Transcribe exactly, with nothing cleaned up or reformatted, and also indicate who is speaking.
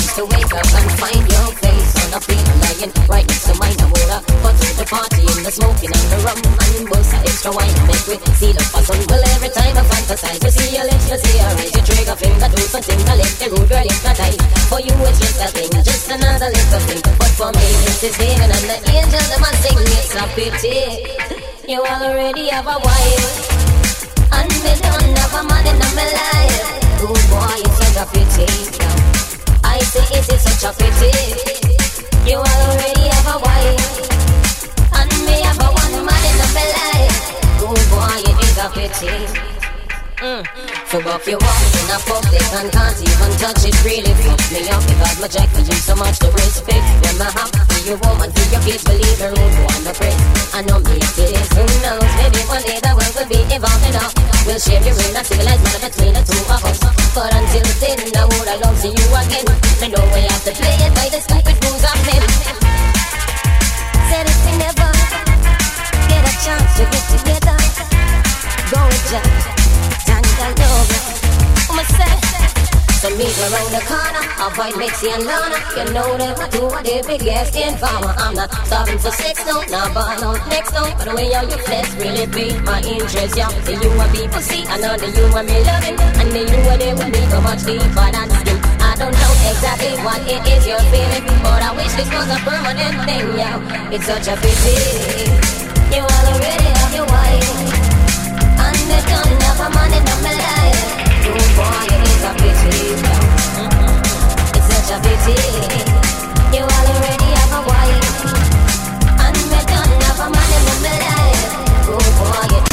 Speaker 1: just to wake up and find your face on a plane lying right next to mine. I would have put the party in the smoking and the rum and bust extra wine and make we seal up for sun. Well, every time I fantasize, we see your lips, you see her raise your trigger finger, do something to let the rude girl hypnotize. For you it's just a thing, just another little thing, but for me this is heaven and the angels them a sing. It's a pity you already have a wife and me don't have a man in my life. Oh boy, it's such a pity. I say it is such a pity. You already have a wife and me have a one man in my life. Oh boy, it is a pity. Mm. So if you walk in a public and can't even touch it, really fucks me up because my jack for you so much to respect. When my heart for your woman, for your kids, believe her own one to pray. I know me it is, who knows, maybe one day the world will be evolved enough. We'll share the real and civilized matter between the two of us. But until then, I would I love see you again. I know we have to play it by the stupid rules of men. Said if we never get a chance to get together, go with Jack. I love you, I'ma say. So meet me around the corner, avoid Mixie and Lana. You know them, I do what they big ass informer. I'm not starving for sex, no, not born out next, no. But the way how you flex really be my interest, yeah. The you and people see, I know the you and me loving. And the you and they will be so much deeper than skin. I don't know exactly what it is you're feeling, but I wish this was a permanent thing, yeah. It's such a pity. You already have your wife